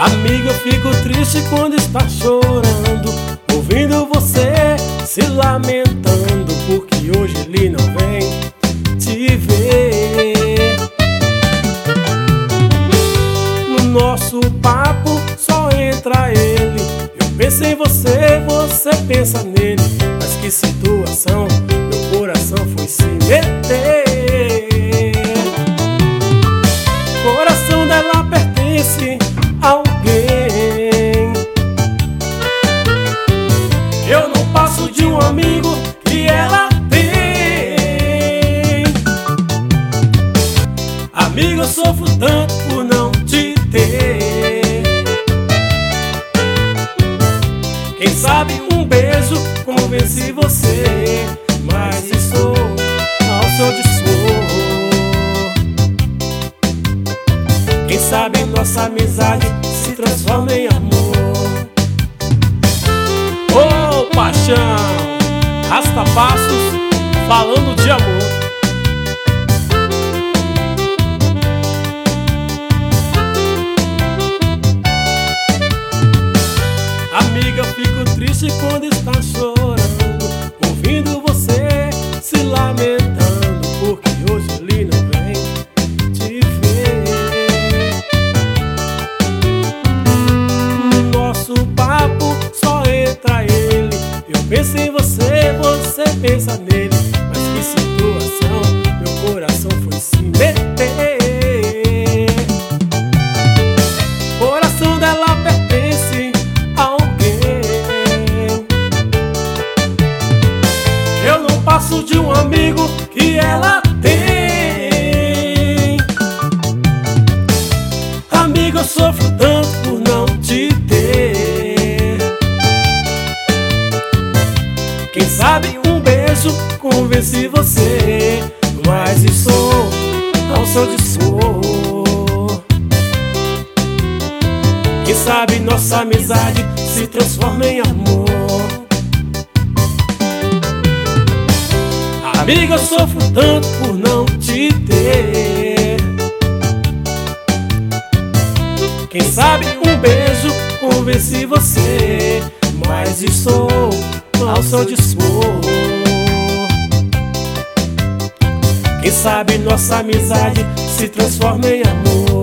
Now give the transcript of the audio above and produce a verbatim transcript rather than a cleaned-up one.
Amiga, eu fico triste quando está chorando, ouvindo você se lamentando, porque hoje ele não vem te ver. No nosso papo só entra ele. Eu penso em você, você pensa nele. Mas que situação, meu coração foi se meter. O coração dela pertence a alguém. Eu não passo de um amigo que ela tem. Amigo, eu sofro tanto por não te ter. Quem sabe um beijo convence você, mas estou ao seu dispor. Quem sabe nossa amizade se transforma em amor. Ô oh, paixão, rasta passos falando de amor. Amiga, eu fico triste quando está chorando, ouvindo você se lamentando, porque hoje ele não vem te ver. No nosso papo só entra ele. Eu penso em você, você pensa nele. Mas que situação, meu coração foi se meter. O coração dela pertence a alguém. Eu não passo de um amigo que ela tem. Amigo, eu sofro tanto por não te ter. Quem sabe um beijo convence você, mas estou ao seu dispor. Quem sabe nossa amizade se transforma em amor. Amiga, eu sofro tanto por não te ter. Quem sabe um beijo convence você, mas estou ao seu dispor. Quem sabe nossa amizade se transforma em amor.